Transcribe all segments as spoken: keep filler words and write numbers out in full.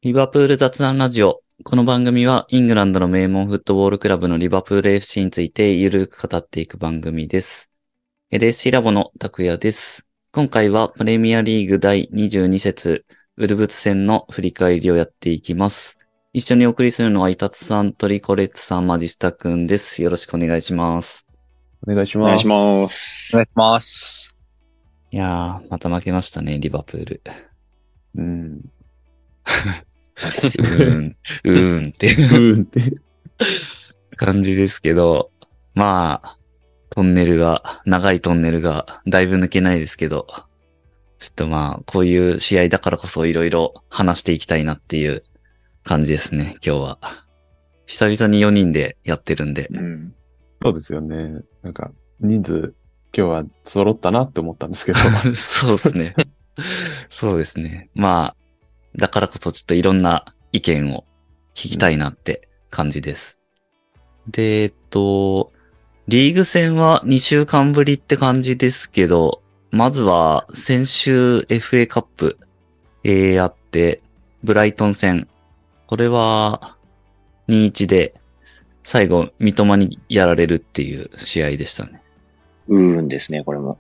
リバプール雑談ラジオ。この番組はイングランドの名門フットボールクラブのリバプール エフシー についてゆるく語っていく番組です。エルエスシー ラボの拓也です。今回はプレミアリーグだいにじゅうに節ウルブス戦の振り返りをやっていきます。一緒にお送りするのはイタツさん、トリコレッツさん、マジスタくんです。よろしくお願いします。 お願いしお願いします。 ます。 お願いします。 いやー、また負けましたね、リバプール。 うん。 うーん、うーんってうーんって感じですけど、まあ、トンネルが、長いトンネルがだいぶ抜けないですけど、ちょっとまあ、こういう試合だからこそいろいろ話していきたいなっていう感じですね、今日は。久々によにんでやってるんで。 うん。 そうですよね。なんか、人数、今日は揃ったなって思ったんですけど。 そうですね。そうですね。まあ、だからこそちょっといろんな意見を聞きたいなって感じです。で、えっと、リーグ戦はにしゅうかんぶりって感じですけど、まずは先週 エフエー カップ、えー、やって、ブライトン戦。これはにたいいちで最後三笘にやられるっていう試合でしたね。 うーんですね、これも。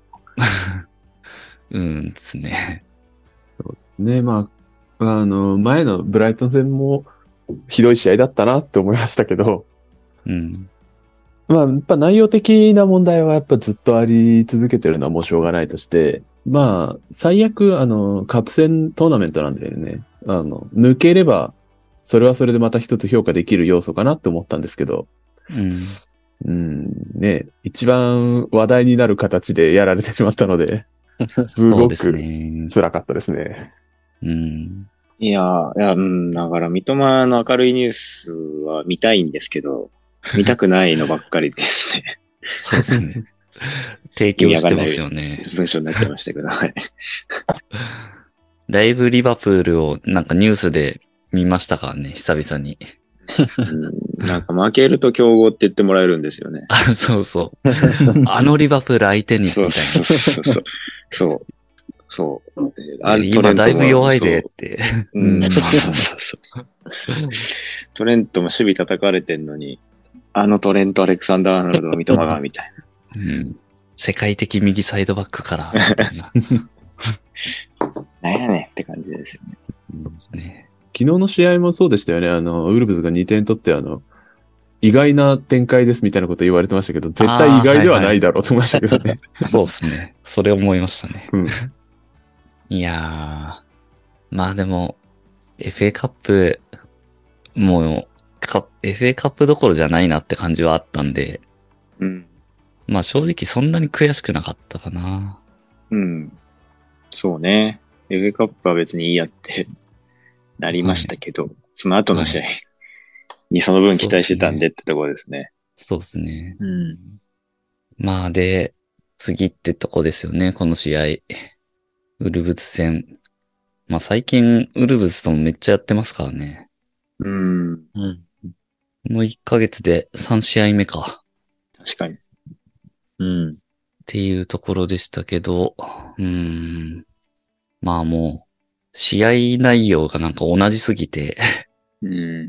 うんですね。 ね、まあ、あの、前のブライトン戦もひどい試合だったなって思いましたけど、 うん。 まあ、やっぱ内容的な問題はやっぱずっとあり続けてるのはもうしょうがないとして、まあ、最悪、あの、カップ戦トーナメントなんでね、あの、抜ければ、それはそれでまた一つ評価できる要素かなって思ったんですけど、 うん。 うん、ね、一番話題になる形でやられてしまったので、すそうですごくね。 辛かったですね。 うん。 いやー、いや、うん、だから、三笘の明るいニュースは見たいんですけど、見たくないのばっかりですね。 そうですね。提供してますよね。 文章になっちゃいましたけど、はい。 だいぶリバプールをなんかニュースで見ましたからね、久々に。 うん、なんか負けると強豪って言ってもらえるんですよね。 あ、そうそう。あのリバプール相手にみたいな。 そうそうそうそう。そう。そう。あ今だいぶ弱いでって。 うん、そうそうそうそう。トレントも守備叩かれてんのに、あのトレント・アレクサンダー・アーノルドの三笘が、みたいうん。世界的右サイドバックから、みたいな。 な。なんやねんって感じですよね。 そうですね。 昨日の試合もそうでしたよね。あの、ウルブズがにてん取って、あの、意外な展開ですみたいなこと言われてましたけど、絶対意外ではないだろうと思いましたけどね。 そうですね。それ思いましたね。 うん、 いやー。まあでも、エフエー カップ、もう、カ エフエー カップどころじゃないなって感じはあったんで、 うん。 まあ正直そんなに悔しくなかったかな。 うん。そうね。エフエー カップは別にいいやってなりましたけど、はい、その後の試合にその分期待してたんでってところですね。 そうですね。 うん。 まあで、次ってとこですよね、この試合。ウルブズ戦。まあ最近、ウルブズともめっちゃやってますからね。 うん。うん。 もういっかげつでさん試合目か。 確かに。 うん。っていうところでしたけど、うーん。まあもう、試合内容がなんか同じすぎて、 うん。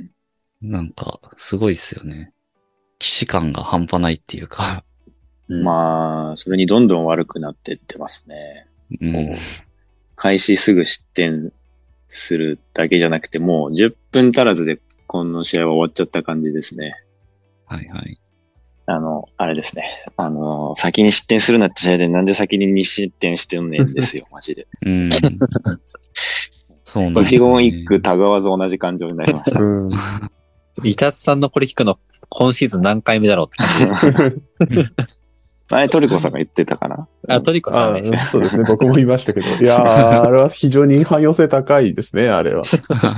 なんか、すごいっすよね。既視感が半端ないっていうか。 まあ、それにどんどん悪くなってってますね。 うん。 開始すぐ失点するだけじゃなくて、もうじゅっぷん足らずでこの試合は終わっちゃった感じですね。 はいはい。 あの、あれですね。あの、先に失点するなって試合でなんで先にに失点してんねんですよ、マジで。 うん。そうなんですね。一言一句たがわず同じ感情になりました。うん。 イタツさんのこれ聞くの今シーズン何回目だろうって感じです。 前トリコさんが言ってたかな。 あ、トリコさんね。 そうですね。僕も言いましたけど。いやー、あれは非常に汎用性高いですね、あれは。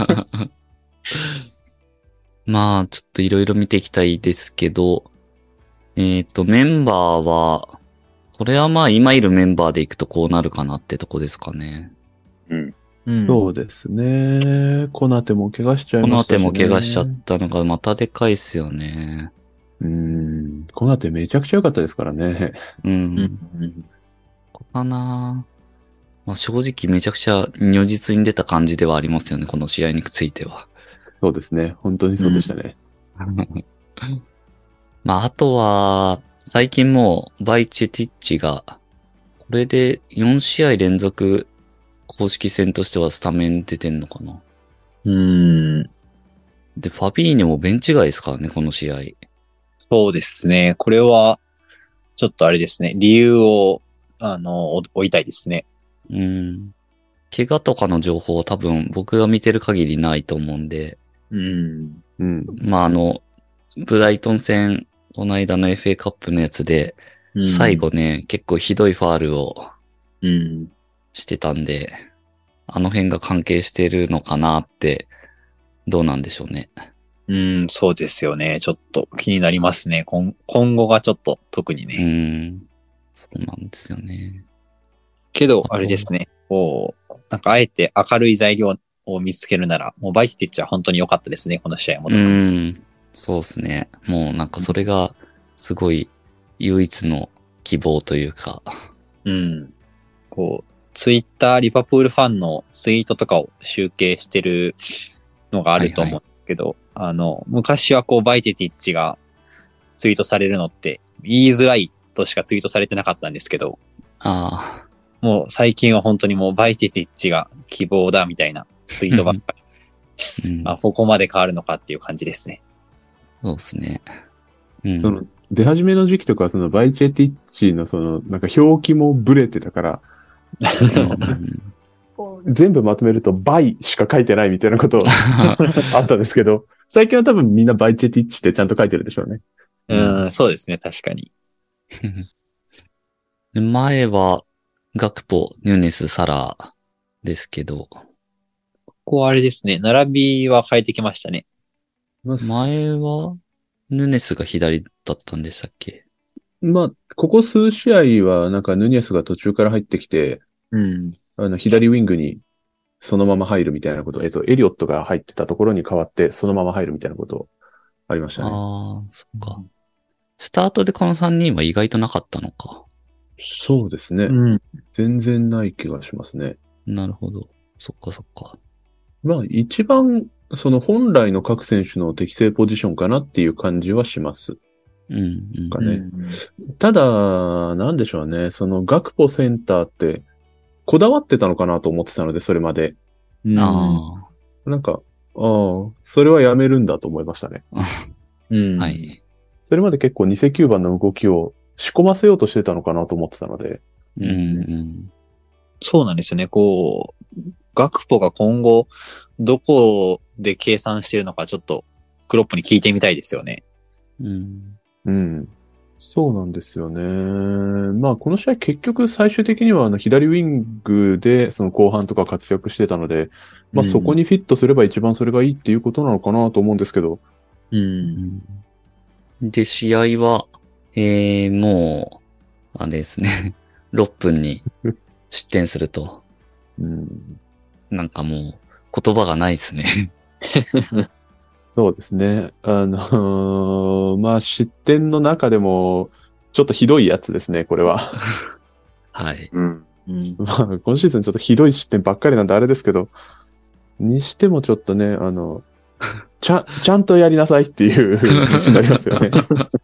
まあ、ちょっといろいろ見ていきたいですけど、えっと、メンバーは、これはまあ今いるメンバーでいくとこうなるかなってとこですかね。 うん。 うん、 そうですね。コナテも怪我しちゃいましたしね。 コナテも怪我しちゃったのがまたでかいっすよね。 うん。コナテめちゃくちゃ良かったですからね。 うん。 うん、 ここかなまあ、正直めちゃくちゃ如実に出た感じではありますよね、この試合については。 そうですね。本当にそうでしたね。 まあ、あとは、最近もう、バイチェティッチが、これでよん試合連続公式戦としてはスタメン出てんのかな。 うーん。 で、ファビーニョもベンチ外ですからね、この試合。 そうですね。これは、ちょっとあれですね。理由を、あの、お置いたいですね。 うん。怪我とかの情報は多分僕が見てる限りないと思うんで、 うん。 うん。 まあ、あの、ブライトン戦、この間の エフエー カップのやつで、 うん最後ね、結構ひどいファールをうん。 してたんで、あの辺が関係してるのかなって、どうなんでしょうね。 うん、そうですよね。ちょっと気になりますね。今今後がちょっと特にうね。 ん。そうなんですよね。 けどあ、とあれですね。こう、なんかあえて明るい材料を見つけるなら、もうバイキティッチは本当に良かったですね。この試合もう特に。 ん。そうですね。もうなんかそれが、すごい、唯一の希望というか。 うん。こう、ツイッター、リバプールファンのツイートとかを集計してるのがあると思うんですけど、あの、昔はこう、バイテティッチがツイートされるのって言いづらいとしかツイートされてなかったんですけど、 あもう最近は本当にもうバイテティッチが希望だみたいなツイートばっかり。 あ、うん、 あ、ここまで変わるのかっていう感じですね。 そうですね。うん。 その、出始めの時期とか、そのバイチェティッチのその、なんか表記もブレてたから、 うん全部まとめるとバイしか書いてないみたいなことあったんですけど、最近は多分みんなバイチェティッチってちゃんと書いてるでしょうね。 うん、そうですね、確かに。 で前は、ガクポ、ニュネス、サラですけど、 ここはあれですね、並びは変えてきましたね。 前は、ヌネスが左だったんでしたっけ？ まあ、ここ数試合はなんかヌニェスが途中から入ってきて、 うん。 あの、左ウィングにそのまま入るみたいなこと、えっと、エリオットが入ってたところに変わって、そのまま入るみたいなことありましたね。 ああ、そっか。スタートでこのさんにんは意外となかったのか。 そうですね。 うん。 全然ない気がしますね。 なるほど。そっかそっか。ままあ、一番、その本来の各選手の適正ポジションかなっていう感じはします。 うん、うん。 かね。ただ、なんでしょうね。その、ガクポセンターって、こだわってたのかなと思ってたので、それまで。 うん。 あなんか、ああ、それはやめるんだと思いましたね。 うん。 あ、は。い。 それまで結構に世きゅうばんの動きを仕込ませようとしてたのかなと思ってたので。 うん、うん。 そうなんですよね。こう、ガクポが今後、どこで計算してるのかちょっと、クロップに聞いてみたいですよね。 うん。 うん。そうなんですよね。まあ、この試合結局最終的にはあの左ウィングでその後半とか活躍してたので、まあそこにフィットすれば一番それがいいっていうことなのかなと思うんですけど。 うん。 で、試合は、えー、もう、あれですね。ろっぷんに失点すると。 うん、 なんかもう、言葉がないですね。 そうですね。あのーまあ失点の中でもちょっとひどいやつですね、これは。 はい。 うん。 うん。 まあ今シーズンちょっとひどい失点ばっかりなんであれですけど、にしてもちょっとね、あの、ちゃん、ちゃんとやりなさいっていう気持ちになりますよね。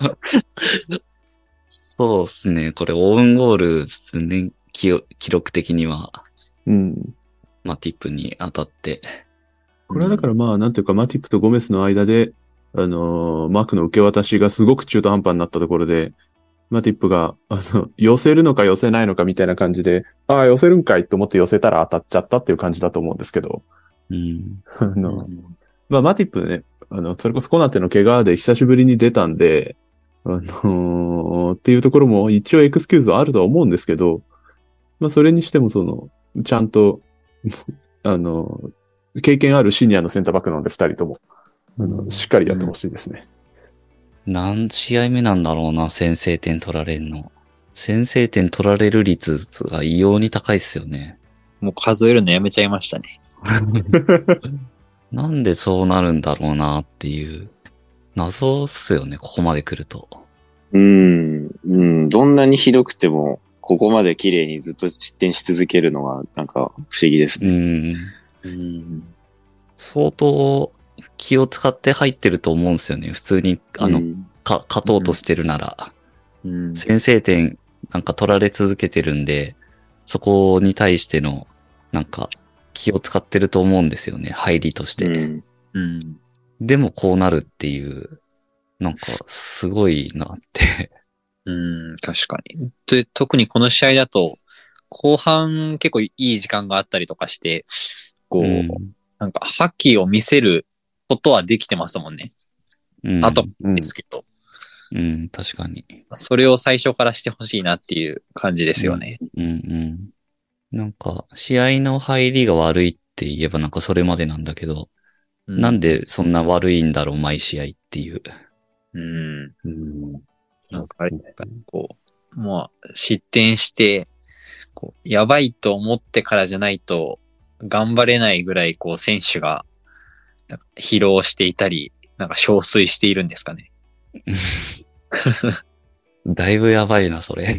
そうですね。これ、オウンゴールですね。記記録的には、 うん。 マティップに当たって。 これはだからまあ、なんていうか、マティップとゴメスの間で、あのーマークの受け渡しがすごく中途半端になったところで、マティップが、あの、寄せるのか寄せないのかみたいな感じで、ああ、寄せるんかいと思って寄せたら当たっちゃったっていう感じだと思うんですけど、 うん。 あの、まあ、マティップね、あの、それこそコナテの怪我で久しぶりに出たんで、あのーっていうところも一応エクスキューズはあるとは思うんですけど、まあ、それにしてもその、ちゃんと、あの、経験あるシニアのセンターバックなので二人とも、あの、しっかりやってほしいですね。 何試合目なんだろうな、先制点取られるの。先制点取られる率が異様に高いですよね。 もう数えるのやめちゃいましたね。 なんでそうなるんだろうなっていう。謎っすよね、ここまで来ると。 うん。うん。どんなにひどくても、 ここまで綺麗にずっと失点し続けるのが、なんか不思議ですうね。 ん。 うん。 相当気を使って入ってると思うんですよね。普通に、あの、 うん、 か、勝とうとしてるなら。 うん。 先制点なんか取られ続けてるんで、そこに対しての、なんか、気を使ってると思うんですよね。入りとして。 うん。 うん。 でもこうなるっていう、なんか、すごいなって。 うん、確かに。で、特にこの試合だと、後半結構いい時間があったりとかして、こう、 うん。 なんか覇気を見せることはできてますもんね。 うん。 あとうんですけど、 うん、確かに。 それを最初からしてほしいなっていう感じですよね。 うん、うん。なんか、試合の入りが悪いって言えばなんかそれまでなんだけど、 うなんでそんな悪いんだろう、毎試合っていう。 うん。 うん。 なんかあれ、こう、まあ、失点して、こう、やばいと思ってからじゃないと、頑張れないぐらい、こう、選手が、なんか疲労していたり、なんか憔悴しているんですかね。 だいぶやばいな、それ。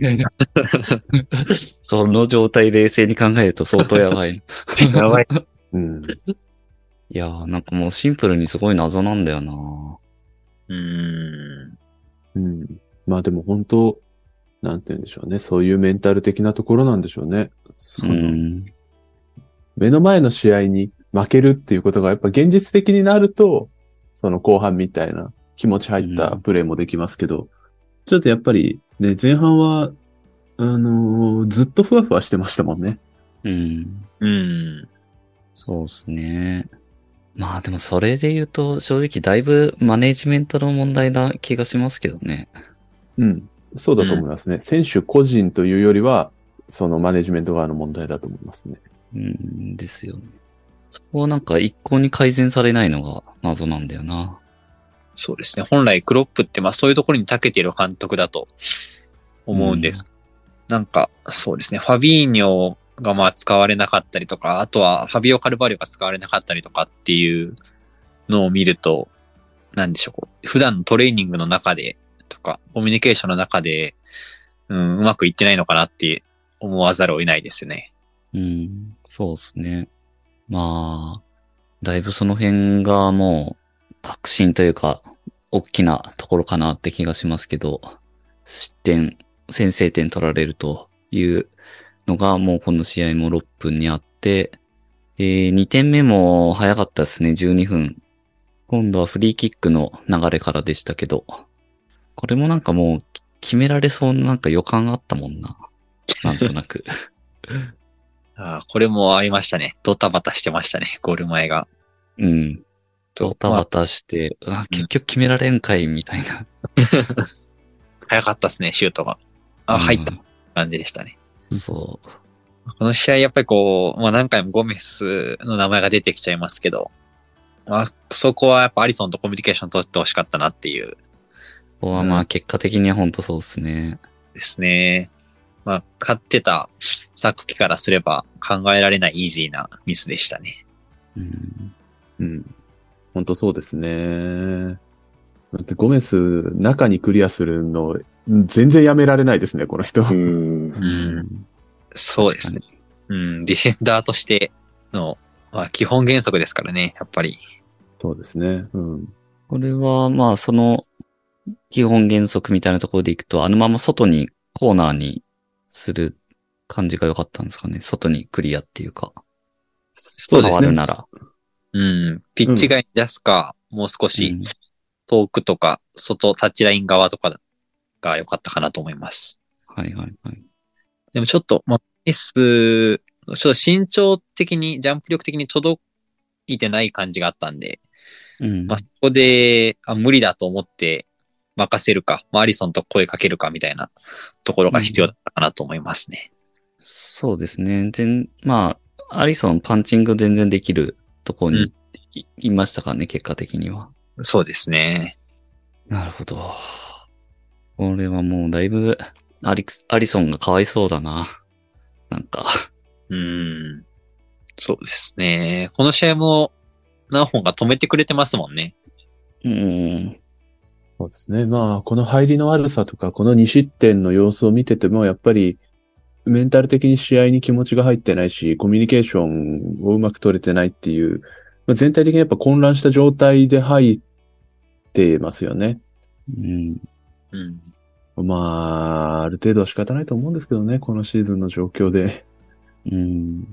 その状態冷静に考えると相当やばい。 やばい。 うん。 いやー、なんかもうシンプルにすごい謎なんだよな。 うーん。 うん。まあでも本当、なんて言うんでしょうね。そういうメンタル的なところなんでしょうね。そうのん。 目の前の試合に負けるっていうことがやっぱ現実的になると、その後半みたいな気持ち入ったプレーもできますけど、ちょっとやっぱりね、前半は、あのーずっとふわふわしてましたもんね。 うん。 うん。 そうですね。まあでもそれで言うと正直だいぶマネジメントの問題な気がしますけどね。 うん。そうだと思いますね。選手個人というよりは、そのマネジメント側の問題だと思いますね。 うんですよね。そこはなんか一向に改善されないのが謎なんだよな。 そうですね。本来クロップって、まあそういうところに長けている監督だと思うんです。なんか、そうですね。ファビーニョがまあ使われなかったりとか、あとはファビオ・カルバリオが使われなかったりとかっていうのを見ると、なんでしょう。こう普段のトレーニングの中でとか、コミュニケーションの中で、うん、うまくいってないのかなって思わざるを得ないですよね。 うん、そうですね。まあ、だいぶその辺がもう、革新というか、大きなところかなって気がしますけど、失点、先制点取られるというのがもうこの試合もろっぷんにあって、えー、にてんめも早かったですね、じゅうにふん。今度はフリーキックの流れからでしたけど、これもなんかもう決められそうななんか予感あったもんな。なんとなく。 ああ、これもありましたね。ドタバタしてましたね、ゴール前が。 うん。 とドタバタして、あ、結局決められんかい、みたいな。 早かったですね、シュートが。あ、入ったう感じでしたね。 んそう。 この試合やっぱりこう、まあ何回もゴメスの名前が出てきちゃいますけど、まあそこはやっぱアリソンとコミュニケーション取ってほしかったなっていうここはまあ結果的には本当そうですね。 ですね。まあ勝ってたサクキからすれば考えられないイージーなミスでしたね。 うん。 うん。本当そうですね。だってゴメス、中にクリアするの、全然やめられないですね、この人。 うん。 んそうですね。うん、ディフェンダーとしての、まあ基本原則ですからね、やっぱり。 そうですね。うん。 これはまあその基本原則みたいなところでいくと、あのまま外にコーナーにする感じが良かったんですかね。外にクリアっていうか。 そうですね。 触るなら。 うん、ピッチ外に出すか、もう少し遠くとか、外タッチライン側とかが良かったかなと思います。 うん、はいはいはい。 でもちょっと、まあ、エス、ちょっと身長的に、ジャンプ力的に届いてない感じがあったんで、 うん。 まあ、そこで、あ、無理だと思って任せるか、まあ、アリソンと声かけるかみたいなところが必要だったかなと思いますね。 そうですね。全、まあ、アリソンパンチング全然できるところにい,、いましたからね、結果的には。 そうですね。 なるほど。これはもうだいぶアリク、アリソンがかわいそうだな。なんか。 うん。そうですね。この試合も何本か止めてくれてますもんね。 うん。 そうですね。まあ、この入りの悪さとか、このに失点の様子を見てても、やっぱり、 メンタル的に試合に気持ちが入ってないし、コミュニケーションをうまく取れてないっていう、まあ、全体的にやっぱ混乱した状態で入ってますよね。 うん。 うん。 まあ、ある程度は仕方ないと思うんですけどね、このシーズンの状況で。 うん。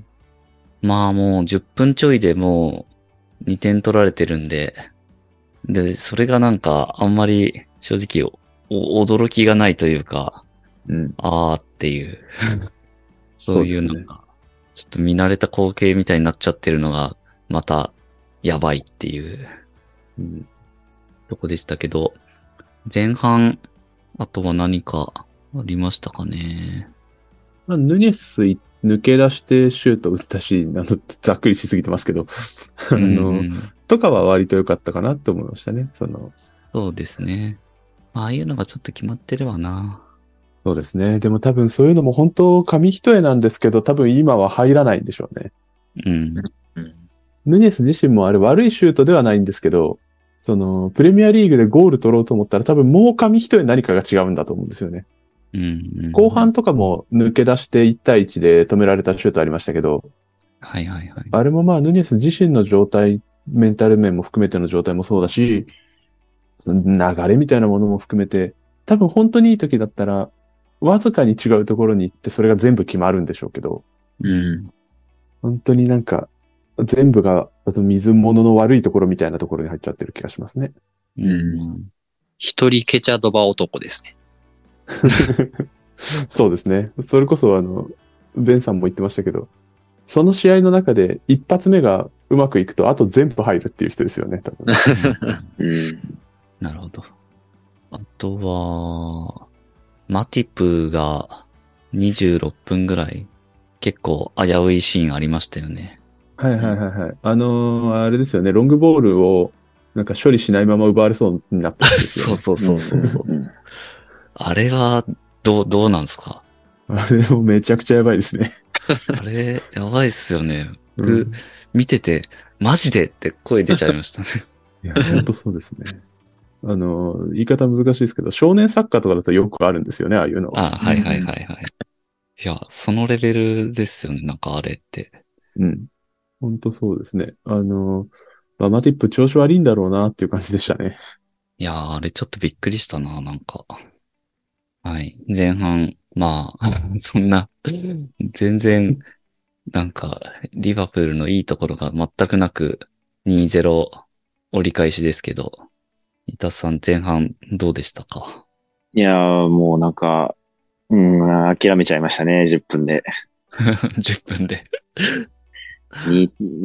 まあもうじゅっぷんちょいでもうにてん取られてるんで、で、それがなんかあんまり正直お驚きがないというか、 うん。 あーっていう、そういうそうですね。 なんか、ちょっと見慣れた光景みたいになっちゃってるのが、またやばいっていううん。 とこでしたけど、前半、あとは何かありましたかね。 まあ、ヌニェスい抜け出してシュート打ったシーンなどざっくりしすぎてますけど、あうんうの、 ん、 とかは割と良かったかなと思いましたね。その、 そうですね。ああいうのがちょっと決まってるわな。 そうですね。でも多分そういうのも本当紙一重なんですけど、多分今は入らないんでしょうね。 うん。 うん。 ヌニェス自身もあれ悪いシュートではないんですけど、その、プレミアリーグでゴール取ろうと思ったら多分もう紙一重何かが違うんだと思うんですよね。 うん、うん。 後半とかも抜け出していち対いちで止められたシュートありましたけど、 はいはいはい。 あれもまあ、ヌニェス自身の状態、メンタル面も含めての状態もそうだし、その流れみたいなものも含めて、多分本当にいい時だったら、わずかに違うところに行ってそれが全部決まるんでしょうけど、 うん。 本当になんか、全部が、あと水物の悪いところみたいなところに入っちゃってる気がしますね。 うん。 一人ケチャドバ男ですね。 そうですね。それこそあの、ベンさんも言ってましたけど、その試合の中で一発目がうまくいくと、あと全部入るっていう人ですよね、多分。 うん。 なるほど。あとは、マティプがにじゅうろっぷんぐらい、結構危ういシーンありましたよね。 はいはいはいはい。あのーあれですよね、ロングボールをなんか処理しないまま奪われそうになったんですよね。 そうそうそうそうそう。 うん。 あれは、どう、どうなんですか？ あれもめちゃくちゃやばいですね。 あれ、やばいっすよね。 う僕、 ん、 見てて、マジでって声出ちゃいましたね。 いや、ほんとそうですね。あのー言い方難しいですけど、少年サッカーとかだとよくあるんですよね、ああいうのは。 あ、はいはいはいはい。いや、そのレベルですよね、なんかあれって。 うん。ほんとそうですね。あのーまあ、マティップ調子悪いんだろうなっていう感じでしたね。 いやー、あれちょっとびっくりしたな、なんか。はい。前半、まあ、そんな、全然、なんか、リバプールのいいところが全くなく、にたいゼロ折り返しですけど、伊田さん前半どうでしたか？ いやー、もうなんか、うん、諦めちゃいましたね、じゅっぷんで。 じゅっぷんで。 に、うん、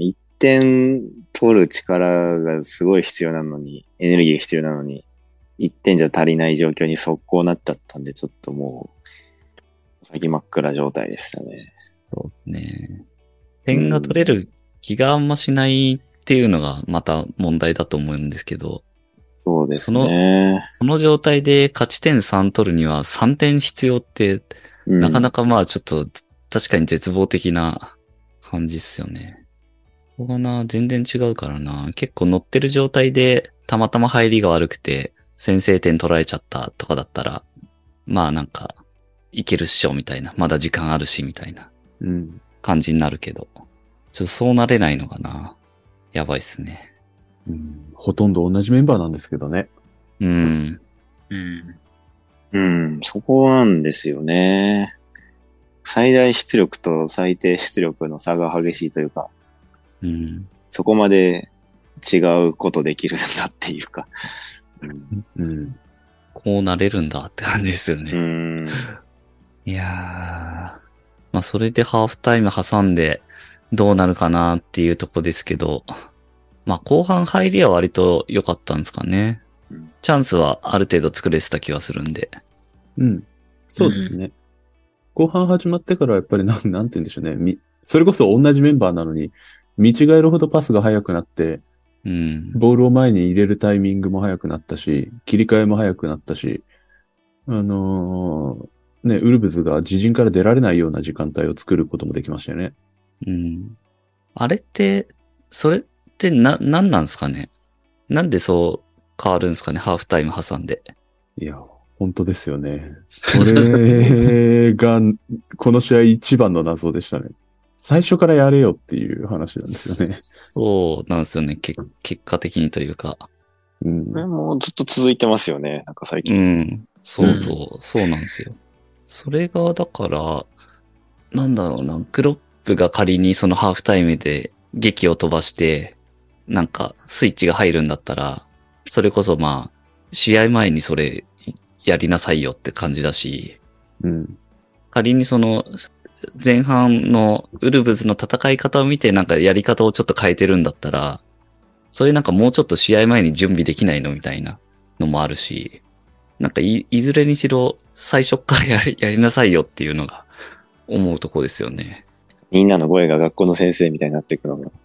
いってん取る力がすごい必要なのに、エネルギーが必要なのに、いってんじゃ足りない状況に速攻なっちゃったんで、ちょっともう、先真っ暗状態でしたね。 そうね。点が取れる気があんましないっていうのがまた問題だと思うんですけど、 そうですね。 その状態で勝ち点さん取るにはさんてん必要って、 うん、 なかなかまあちょっと確かに絶望的な感じっすよね。そこがな、全然違うからな。結構乗ってる状態でたまたま入りが悪くて先制点取られちゃったとかだったら、まあなんかいけるっしょみたいな。まだ時間あるしみたいなうん。 感じになるけど。ちょっとそうなれないのかな。やばいっすね。 うん、ほとんど同じメンバーなんですけどね。 うん。 うん。 うん、そこなんですよね。最大出力と最低出力の差が激しいというか、 うん。 そこまで違うことできるんだっていうか。うんうん。 こうなれるんだって感じですよね。 うんいやー。まあそれでハーフタイム挟んでどうなるかなっていうとこですけど、まあ後半入りは割と良かったんですかね。 うんチャンスはある程度作れてた気はするんで。 うん。そうですね。後半始まってからやっぱりなん、なんて言うんでしょうね。み、それこそ同じメンバーなのに、見違えるほどパスが速くなって、 うん。 ボールを前に入れるタイミングも速くなったし、切り替えも速くなったし、あのーね、ウルブズが自陣から出られないような時間帯を作ることもできましたよね。 うん。あれって、それってな、なんなんですかね。なんでそう変わるんですかね、ハーフタイム挟んで。 いや、 本当ですよね。それが、この試合一番の謎でしたね。最初からやれよっていう話なんですよね。 そうなんですよね。け結果的にというか。 うんこれもうずっと続いてますよね。なんか最う近。 ん。そうそう、そうなんですよ。それが、だから、なんだろうな、クロップが仮にそのハーフタイムで劇を飛ばして、なんかスイッチが入るんだったら、それこそまあ、試合前にそれやりなさいよって感じだし、 うん。 仮にその前半のウルブズの戦い方を見てなんかやり方をちょっと変えてるんだったら、それなんかもうちょっと試合前に準備できないのみたいなのもあるし、なんかい、いずれにしろ最初からやり、やりなさいよっていうのが思うとこですよね。 みんなの声が学校の先生みたいになっていくのが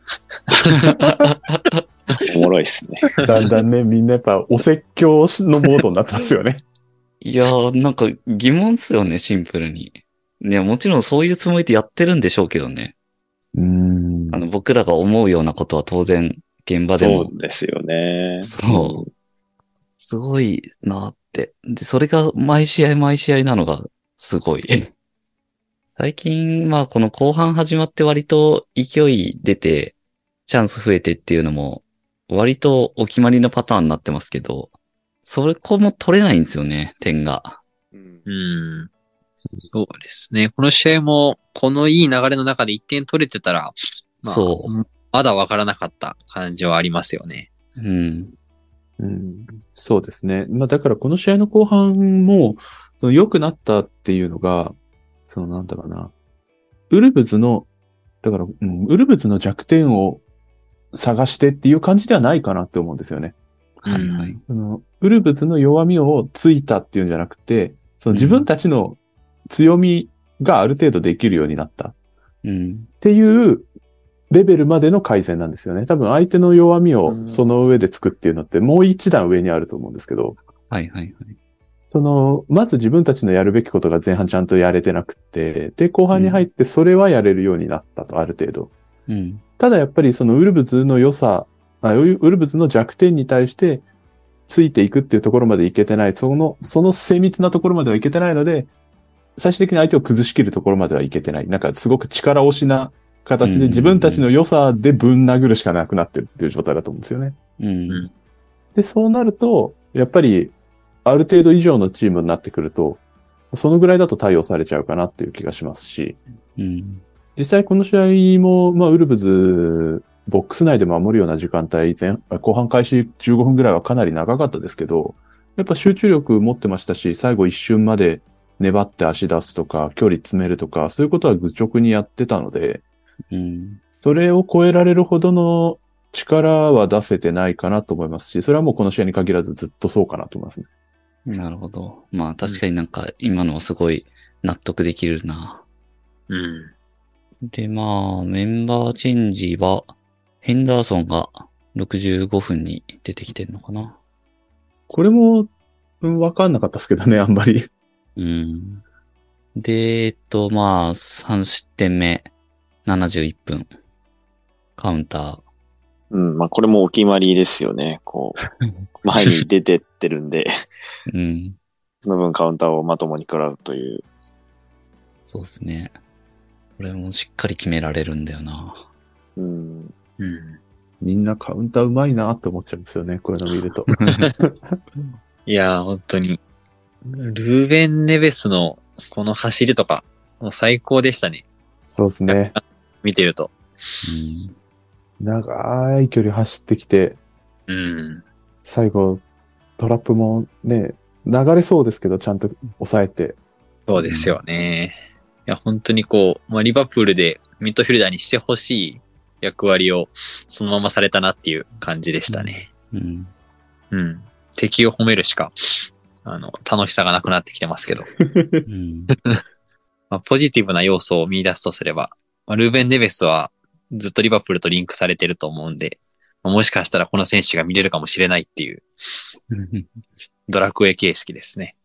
おもろいっすね。 だんだんね、みんなやっぱお説教のモードになってますよね。 いやー、なんか疑問っすよね、シンプルに。いや、もちろんそういうつもりでやってるんでしょうけどね。 うーんあの、僕らが思うようなことは当然、現場でもそうですよね。 そう。すごいなって。で、それが毎試合毎試合なのがすごい。最近、まあこの後半始まって割と勢い出て、チャンス増えてっていうのも、割とお決まりのパターンになってますけど、それこも取れないんですよね、点が。 うんうん。そうですね。この試合も、このいい流れの中でいってん取れてたら、まあ、 そまだわからなかった感じはありますよね。 う。うん。 うん、そうですね。まあだからこの試合の後半も、その良くなったっていうのが、そのなんだろうな。ウルブズの、だから、うん、ウルブズの弱点を探してっていう感じではないかなって思うんですよね。 はいはい。 そのウルブズの弱みをついたっていうんじゃなくて、その自分たちの強みがある程度できるようになったっうん。 ていうレベルまでの改善なんですよね。多分相手の弱みをその上でつくっていうのってもう一段上にあると思うんですけど、 はいはいはい。 その、まず自分たちのやるべきことが前半ちゃんとやれてなくて、で、後半に入ってそれはやれるようになったと、ある程度。 うん。 ただやっぱりそのウルブズの良さ、あウルブズの弱点に対してついていくっていうところまでいけてない、その、その精密なところまではいけてないので、最終的に相手を崩しきるところまではいけてない。なんかすごく力押しな形で自分たちの良さでぶん殴るしかなくなってるっていう状態だと思うんですよね。 うん。 で、そうなると、やっぱりある程度以上のチームになってくると、そのぐらいだと対応されちゃうかなっていう気がしますし、 うん。 実際この試合も、まあ、ウルブズ、ボックス内で守るような時間帯、前後半開始じゅうごふんぐらいはかなり長かったですけど、やっぱ集中力持ってましたし、最後一瞬まで粘って足出すとか、距離詰めるとか、そういうことは愚直にやってたので、 うん。 それを超えられるほどの力は出せてないかなと思いますし、それはもうこの試合に限らずずっとそうかなと思いますね。 なるほど。まあ確かになんか今のはすごい納得できるな。 うん。 で、まあ、メンバーチェンジは、ヘンダーソンがろくじゅうごふんに出てきてんのかな。 これも、うんわかんなかったですけどね、あんまり。 うん。で、えっと、まあ、さん失点目、ななじゅういっぷん。カウンター。 うん、まあこれもお決まりですよね。こう、前に出てってるんで、 うん。 その分カウンターをまともに食らうという。 そうですね。これもしっかり決められるんだよな。 うん。 うん。 みんなカウンターうまいなって思っちゃうんですよね、こういうの見ると。 いやー、本当に。ルーベン・ネベスのこの走りとか、もう最高でしたね。 そうですね。 見てると。 うん。 長い距離走ってきて、 うん。 最後、トラップもね、流れそうですけど、ちゃんと抑えて。 そうですよね。いや、本当にこう、まあ、リバプールでミッドフィルダーにしてほしい役割をそのままされたなっていう感じでしたね。 うん。 うん。敵を褒めるしか、あの、楽しさがなくなってきてますけど。 うん。 まあ、ポジティブな要素を見出すとすれば、まあ、ルーベン・ネベスはずっとリバプールとリンクされてると思うんで、まあもしかしたらこの選手が見れるかもしれないっていうドラクエ形式ですね。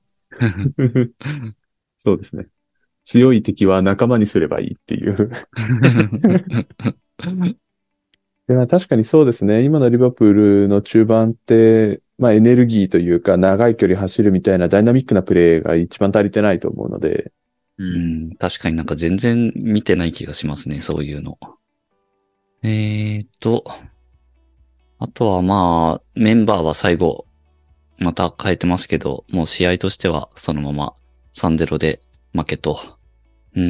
そうですね。強い敵は仲間にすればいいっていう。いや、確かにそうですね。今のリバプールの中盤って、 まあエネルギーというか長い距離走るみたいなダイナミックなプレーが一番足りてないと思うので、 う。 うんん、確かになんか全然見てない気がしますね、そういうの。えーと、あとはまあ、メンバーは最後、また変えてますけど、もう試合としてはそのままさんたいゼロで負けと。うん。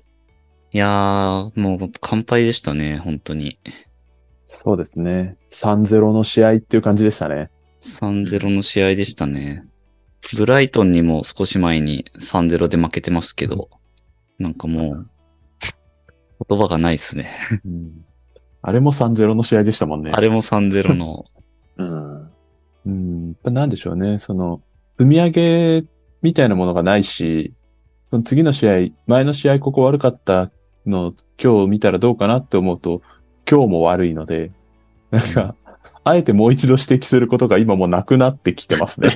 いやー、もう完敗でしたね、本当に。 そうですね。さんたいゼロの試合っていう感じでしたね。 さんたいゼロの試合でしたね。ブライトンにも少し前にさんたいゼロで負けてますけど、なんかもう、言葉がないですね。 うんあれもさんたいゼロの試合でしたもんね。 あれもさんたいゼロの、 うん。 うん、やっぱなんでしょうね。その、積み上げみたいなものがないし、その次の試合、前の試合ここ悪かったの今日見たらどうかなって思うと、今日も悪いので、なんか、あえてもう一度指摘することが今もうなくなってきてますね。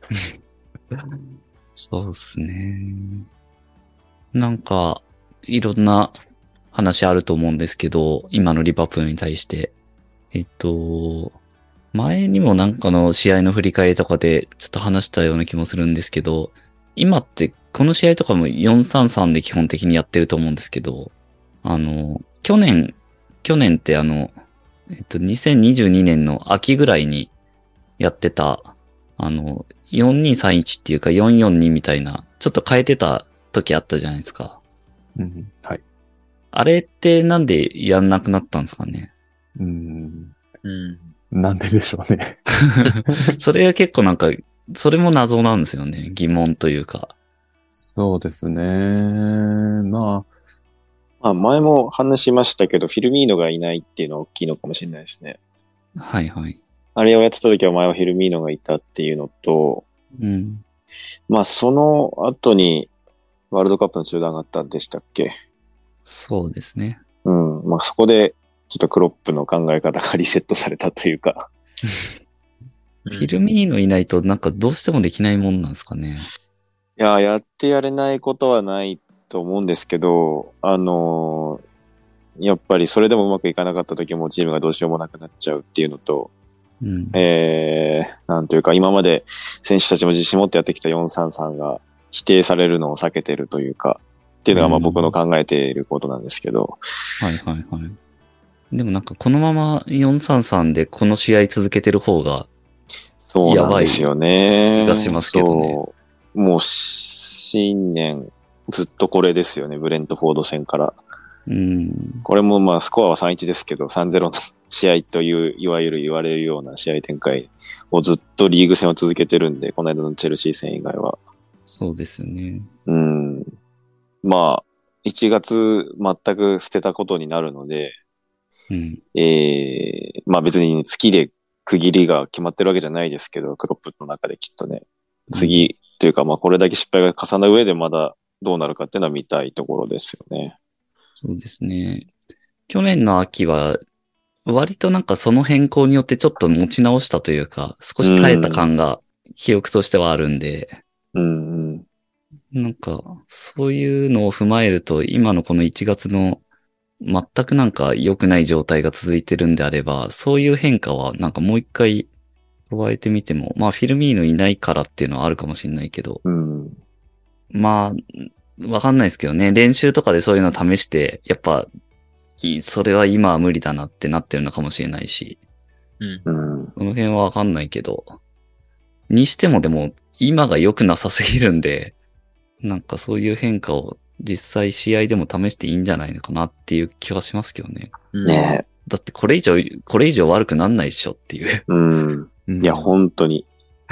そうですね。なんか、いろんな話あると思うんですけど、今のリバプールに対して。えっと、前にもなんかの試合の振り返りとかでちょっと話したような気もするんですけど、今ってこの試合とかもよんさんさんで基本的にやってると思うんですけど、あの、去年、去年ってあの、えっと、にせんにじゅうにねんの秋ぐらいにやってた、あの、よんにさんいちっていうかよんよんにみたいな、ちょっと変えてた時あったじゃないですか。 うん、はい。 あれってなんでやんなくなったんですかね。 うん、 うん。 なんででしょうね。 それが結構なんか、それも謎なんですよね。疑問というか。 そうですね。ままあ、前も話しましたけど、フィルミーノがいないっていうのは大きいのかもしれないですね。 はいはい。 あれをやってた時は前はフィルミーノがいたっていうのと、 うん。 まあ、その後にワールドカップの中断があったんでしたっけ？ そうですね。 うん。まあ、そこで、ちょっとクロップの考え方がリセットされたというか。 フィルミーノいないとなんかどうしてもできないもんなんですかね。 いや、やってやれないことはないと思うんですけど、あのーやっぱりそれでもうまくいかなかった時もチームがどうしようもなくなっちゃうっていうのと、 うん。 えー、なんというか今まで選手たちも自信持ってやってきたよんさんさんが否定されるのを避けてるというか、っていうのがまあ僕の考えていることなんですけど、 はいはいはい。でもなんかこのままよんさんさんでこの試合続けてる方が、 そうなんですよね。 気がしますけどねそうもう新年ずっとこれですよね、ブレントフォード戦から。 うん。 これもまあスコアはさんいちですけど、さんたいゼロの試合という、いわゆる言われるような試合展開をずっとリーグ戦を続けてるんで、この間のチェルシー戦以外は。 そうですよね。 うん。まあ、いちがつ全く捨てたことになるので、 うん。 えー、まあ別に月で区切りが決まってるわけじゃないですけど、クロップの中できっとね、次というかまあこれだけ失敗が重なる上でまだどうなるかっていうのは見たいところですよね。 そうですね。去年の秋は、割となんかその変更によってちょっと持ち直したというか、少し耐えた感が記憶としてはあるんで、 うんうん。 なんか、そういうのを踏まえると、今のこのいちがつの全くなんか良くない状態が続いてるんであれば、そういう変化はなんかもう一回加えてみても、まあフィルミーノいないからっていうのはあるかもしれないけど、 うん。 まあ、わかんないですけどね、練習とかでそういうの試して、やっぱ、いそれは今は無理だなってなってるのかもしれないし、 うん。 うん。 その辺はわかんないけど、にしてもでも、今が良くなさすぎるんで、なんかそういう変化を実際試合でも試していいんじゃないのかなっていう気はしますけどね。 ねだってこれ以上、これ以上悪くなんないっしょっていう。 え。うん。 うんいや、本当に。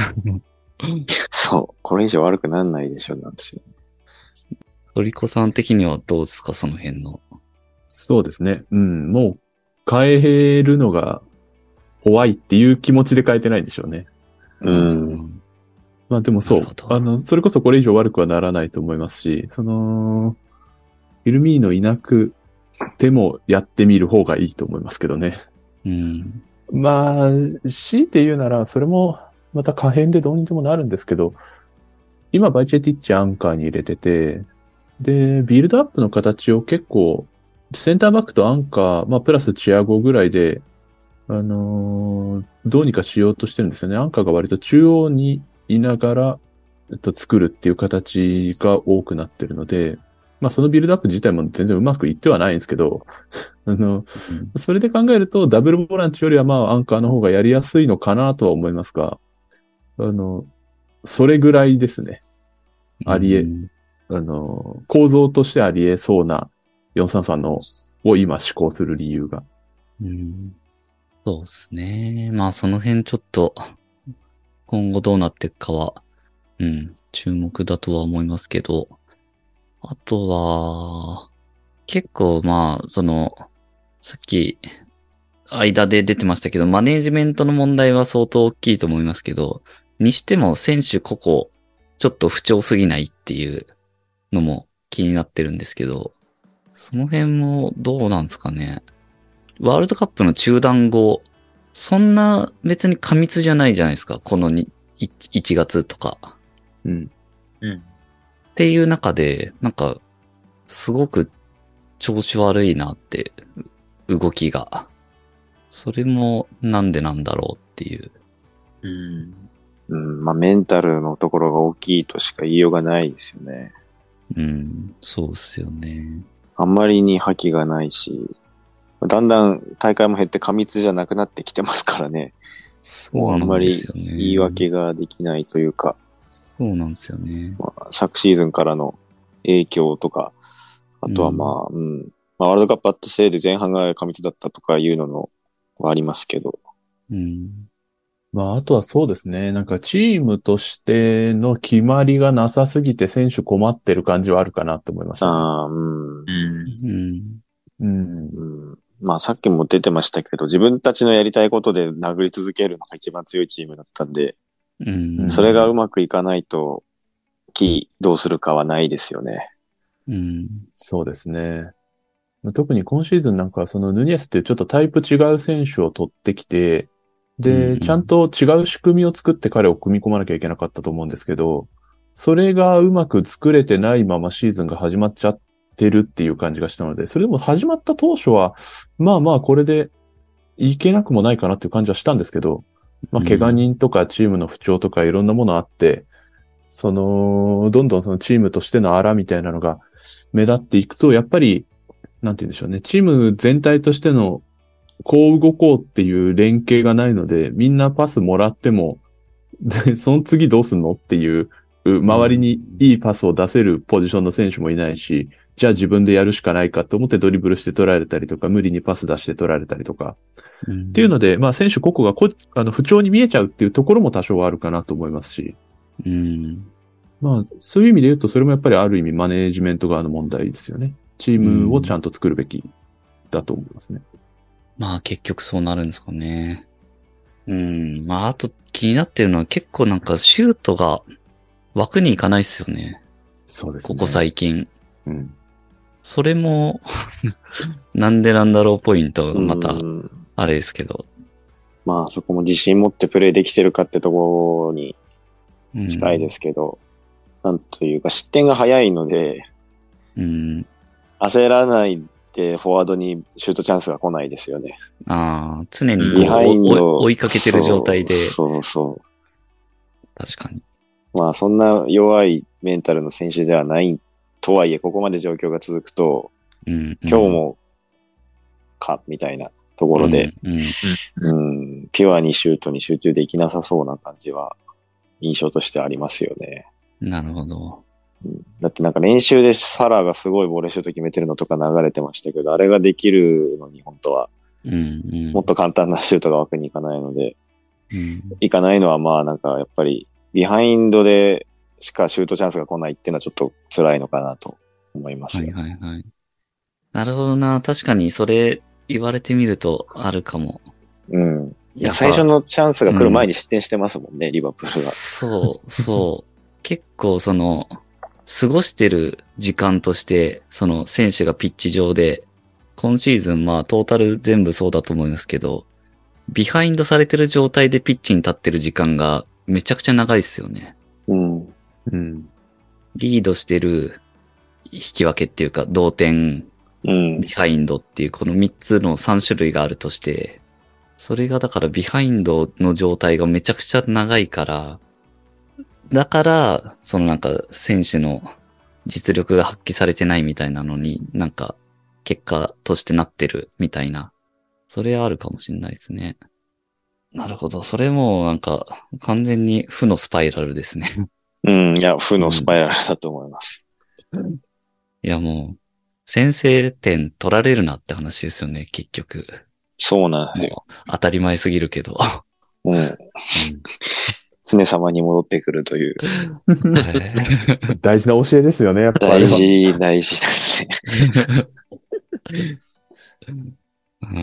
そう。これ以上悪くなんないでしょ、なんですよ。 トリコさん的にはどうですか、その辺の。 そうですね。うん。もう変えるのが怖いっていう気持ちで変えてないんでしょうね。 うん。 まあでもそうなるほ。どあの、それこそこれ以上悪くはならないと思いますし、その、フィルミーノいなくてもやってみる方がいいと思いますけどね。 うん。 まあ、強いて言うなら、それもまた可変でどうにでもなるんですけど、今バイチェティッチアンカーに入れてて、で、ビルドアップの形を結構、センターバックとアンカー、まあプラスチアゴぐらいで、あのーどうにかしようとしてるんですよね。アンカーが割と中央にいながら、えっと、作るっていう形が多くなってるので、まあそのビルドアップ自体も全然うまくいってはないんですけど、あの、 うんそれで考えるとダブルボランチよりはまあアンカーの方がやりやすいのかなとは思いますが、あの、それぐらいですね。ありえ、 うんあの、構造としてありえそうなよんさんさんのを今試行する理由が。 うんそうですね。まあその辺ちょっと今後どうなっていくかは、うん、注目だとは思いますけど、あとは、結構まあ、その、さっき間で出てましたけど、マネージメントの問題は相当大きいと思いますけど、にしても選手個々、ちょっと不調すぎないっていうのも気になってるんですけど、その辺もどうなんですかね。ワールドカップの中断後、そんな別に過密じゃないじゃないですか。このにいちがつとか。 うん。 うん。 っていう中で、なんか、すごく調子悪いなって、動きが。それもなんでなんだろうっていう。 うん。 うん、まあメンタルのところが大きいとしか言いようがないですよね。 うん、そうっすよね。 あんまりに覇気がないし、だんだん大会も減って過密じゃなくなってきてますからね。もうあんまり言い訳ができないというか、 そうなんですよね。 まあ、昨シーズンからの影響とか、あとはまあ、うん、まあ、ワールドカップあったせいで前半が過密だったとかいうのもはありますけど。 うん。 まあ、あとはそうですね。なんかチームとしての決まりがなさすぎて選手困ってる感じはあるかなって思いましたね。 ああ、うん。 うん。 うん。 うん。 うん、まあさっきも出てましたけど、自分たちのやりたいことで殴り続けるのが一番強いチームだったんで、 うん。 それがうまくいかないと、キーどうするかはないですよね。 うん。 そうですね。特に今シーズンなんかそのヌニエスっていうちょっとタイプ違う選手を取ってきて、で、 うんちゃんと違う仕組みを作って彼を組み込まなきゃいけなかったと思うんですけど、それがうまく作れてないままシーズンが始まっちゃってるっていう感じがしたので、それでも始まった当初は、まあまあこれでいけなくもないかなっていう感じはしたんですけど、まあ怪我人とかチームの不調とかいろんなものあって、その、どんどんそのチームとしての荒みたいなのが目立っていくと、やっぱり、なんて言うんでしょうね、チーム全体としてのこう動こうっていう連携がないので、みんなパスもらっても、でその次どうすんのっていう、周りにいいパスを出せるポジションの選手もいないし、じゃあ自分でやるしかないかと思ってドリブルして取られたりとか、無理にパス出して取られたりとか。 うん。 っていうので、まあ選手個々がこあの不調に見えちゃうっていうところも多少はあるかなと思いますし。 うん。 まあそういう意味で言うと、それもやっぱりある意味マネージメント側の問題ですよね。チームをちゃんと作るべきだと思いますね。 まあ結局そうなるんですかね。うん。まああと気になってるのは結構なんかシュートが枠に行かないっすよね。 そうですね。 ここ最近。 うん。 それも、なんでなんだろうポイントがまたう、ん、 あれですけど。 まあそこも自信持ってプレーできてるかってところにうん、 近いですけど、なんというか失点が早いので、 うん。 焦らないでフォワードにシュートチャンスが来ないですよね。 ああ、常にこうビハインド追い追いかけてる状態で。 そうそうそう。 確かに。 まあそんな弱いメンタルの選手ではないとはいえ、ここまで状況が続くと、 うん、 今日もか、みたいなところで、 うんうんうん、ピュアにシュートに集中できなさそうな感じは印象としてありますよね。 なるほど。 うん、だってなんか練習でサラがすごいボレーシュート決めてるのとか流れてましたけど、あれができるのに本当は、 うんうん、 もっと簡単なシュートが枠に行かないので、 うん、 行かないのはまあなんかやっぱりビハインドでしかシュートチャンスが来ないっていうのはちょっと辛いのかなと思いますはいよ。 はいはい。なるほどな。確かにそれ言われてみるとあるかも。 うん。いや、 やっぱ最初のチャンスが来る前に失点してますもんね、リバプールが。 そう、そう。結構その、過ごしてる時間として、その選手がピッチ上で、今シーズンまあトータル全部そうだと思いますけど、ビハインドされてる状態でピッチに立ってる時間がめちゃくちゃ長いですよね。 うん。 うん。 リードしてる引き分けっていうか同点、 うんビ。ハインドっていうこのみっつのさん種類があるとして、 それがだからビハインドの状態がめちゃくちゃ長いから、だから、そのなんか選手の実力が発揮されてないみたいなのになんか結果としてなってるみたいな。それはあるかもしれないですね。なるほど。それもなんか完全に負のスパイラルですね。 うん、いや、負のスパイラルだと思います。 いやもう、先制点取られるなって話ですよね、結局。 そうなんですよ。 もう当たり前すぎるけど。 うん。常様に戻ってくるという。 大事な教えですよね、やっぱあれは。 大事、大事ですね。 うん。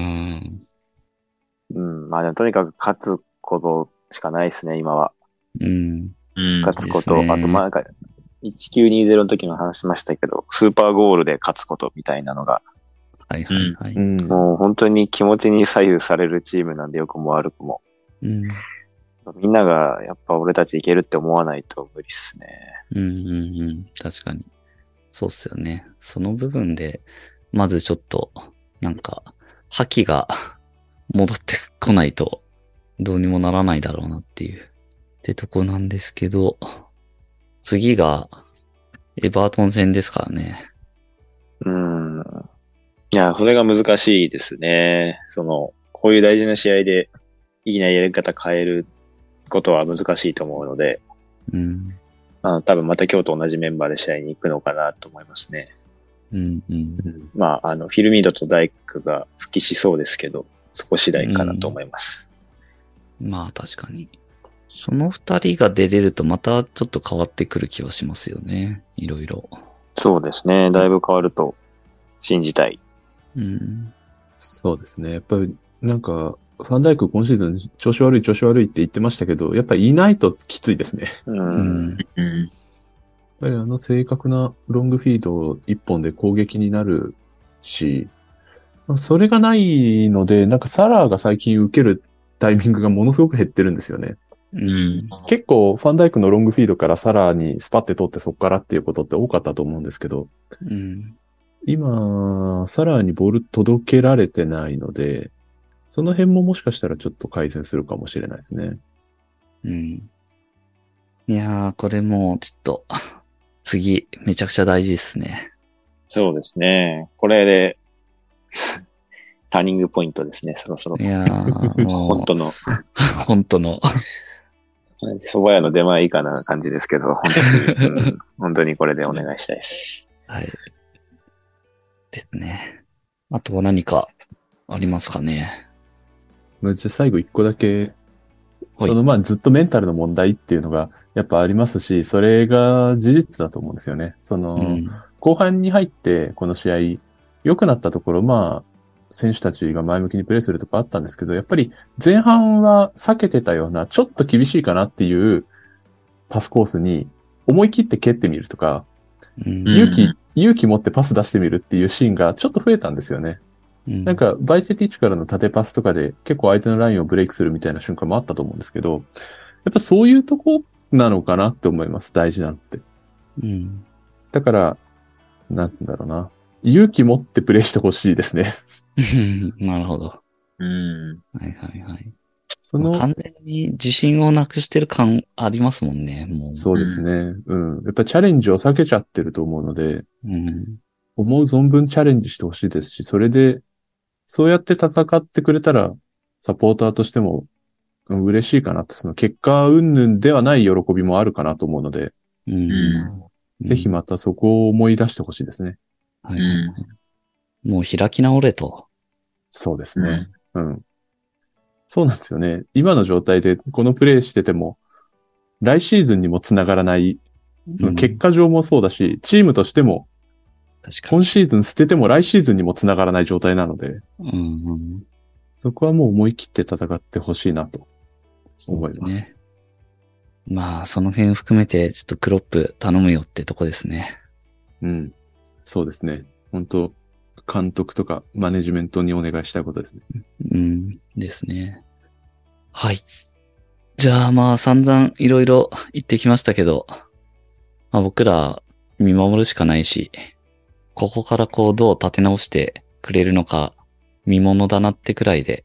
うん。まあでもとにかく勝つことしかないですね、今は。 うん。 うん。 勝つこと。 ですねあと、まあなんか、いちきゅうにゼロの時も話しましたけど、スーパーゴールで勝つことみたいなのが、 はいはいはい。 うん。 もう本当に気持ちに左右されるチームなんで、良くも悪くも。 うん。 みんながやっぱ俺たちいけるって思わないと無理っすね。 うんうんうん。確かに。そうっすよね。その部分で、まずちょっと、なんか、覇気が戻ってこないと、どうにもならないだろうなっていう、ってとこなんですけど、次が、エバートン戦ですからね。 うん。いや、それが難しいですね。その、こういう大事な試合で、いきなりやり方変えることは難しいと思うので、 うん。 あの多分また今日と同じメンバーで試合に行くのかなと思いますね。 うんうん。 うんまあ、あの、フィルミードとダイクが復帰しそうですけど、そこ次第かなと思います。 まあ確かに。その二人が出れるとまたちょっと変わってくる気はしますよね。いろいろ。 そうですね。だいぶ変わると信じたい。 うん。 そうですね。やっぱり、なんか、ファンダイク今シーズン調子悪い調子悪いって言ってましたけど、やっぱりいないときついですね。 う。 うんん。 うん。 やっぱりあの正確なロングフィード一本で攻撃になるし、それがないので、なんかサラーが最近受けるタイミングがものすごく減ってるんですよね。 うん。 結構ファンダイクのロングフィードからサラーにスパって取ってそこからっていうことって多かったと思うんですけど、 うん。 今、サラーにボール届けられてないので、その辺ももしかしたらちょっと改善するかもしれないですね。 うん。いやー、これもうちょっと、次、めちゃくちゃ大事ですね。 そうですね。これで、ターニングポイントですね、そろそろ。 いやー、もう、 本当の、 本当の、 蕎麦屋の出前以下な感じですけど、本当に、うん、本当にこれでお願いしたいです。 はい。ですね。あとは何かありますかね。 じゃあ最後一個だけ、 はいそのまあずっとメンタルの問題っていうのがやっぱありますし、それが事実だと思うんですよね。その、 うん。 後半に入ってこの試合良くなったところ、まあ、選手たちが前向きにプレーするとかあったんですけど、やっぱり前半は避けてたような、ちょっと厳しいかなっていうパスコースに思い切って蹴ってみるとか、 うん。 勇気、勇気持ってパス出してみるっていうシーンがちょっと増えたんですよね。 うんなんか、バイチェティッチからの縦パスとかで結構相手のラインをブレイクするみたいな瞬間もあったと思うんですけど、やっぱそういうとこなのかなって思います。大事なのって。 うん。 だから、なんだろうな。勇気持ってプレイしてほしいですね。 なるほど。 うん。 はいはいはい。 その、 完全に自信をなくしてる感ありますもんね、もう。 そうですね。うん。やっぱチャレンジを避けちゃってると思うので、 うん。 思う存分チャレンジしてほしいですし、それで、そうやって戦ってくれたら、サポーターとしても、うん嬉しいかなって、その結果云々ではない喜びもあるかなと思うので、 うん。 うぜひまたそこを思い出してほしいですね。 はいはいはい。もう開き直れと。 そうですね。うん。そうなんですよね。今の状態でこのプレイしてても、来シーズンにもつながらない、その結果上もそうだし、チームとしても、 確か今シーズン捨てても来シーズンにもつながらない状態なので、 に。うんうん。 そこはもう思い切って戦ってほしいなと思います。 ね。まあ、その辺含めて、ちょっとクロップ頼むよってとこですね。 うん。そうですね。本当監督とかマネジメントにお願いしたいことですね。 うん。ですね。はい。じゃあまあ、散々いろいろ言ってきましたけど、まあ僕ら見守るしかないし、ここからこうどう立て直してくれるのか見物だなってくらいで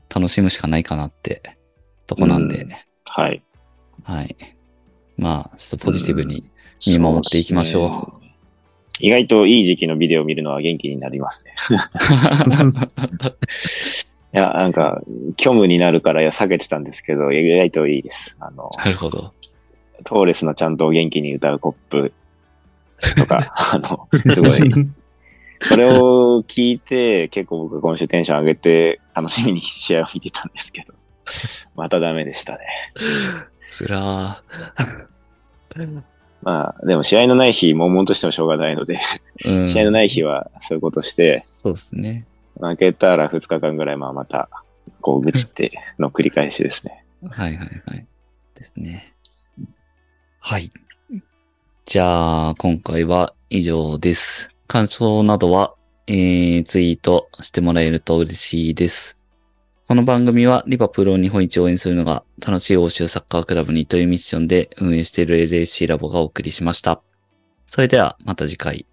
楽しむしかないかなってとこなんで、 うんはい。 はい。まあ、ちょっとポジティブに見守っていきましょう。 そうですね意外といい時期のビデオを見るのは元気になりますね。いや、なんか、虚無になるから避けてたんですけど、意外といいです。あの、 なるほど。 トーレスのちゃんと元気に歌うコップとか、あの、すごい、それを聞いて、結構僕今週テンション上げて楽しみに試合を見てたんですけど、またダメでしたね。 つらまあ、でも試合のない日、悶々としてもしょうがないので、 ー。うん。 試合のない日はそういうことして、 そうですね。 負けたらふつかかんぐらい、まあまた、こう、愚痴っての繰り返しですね。 はいはいはい。ですね。はい。じゃあ、今回は以上です。感想などは、えー、ツイートしてもらえると嬉しいです。この番組はリバプールを日本一応援するのが楽しい欧州サッカークラブにというミッションで運営している エルエーシー ラボがお送りしました。それではまた次回。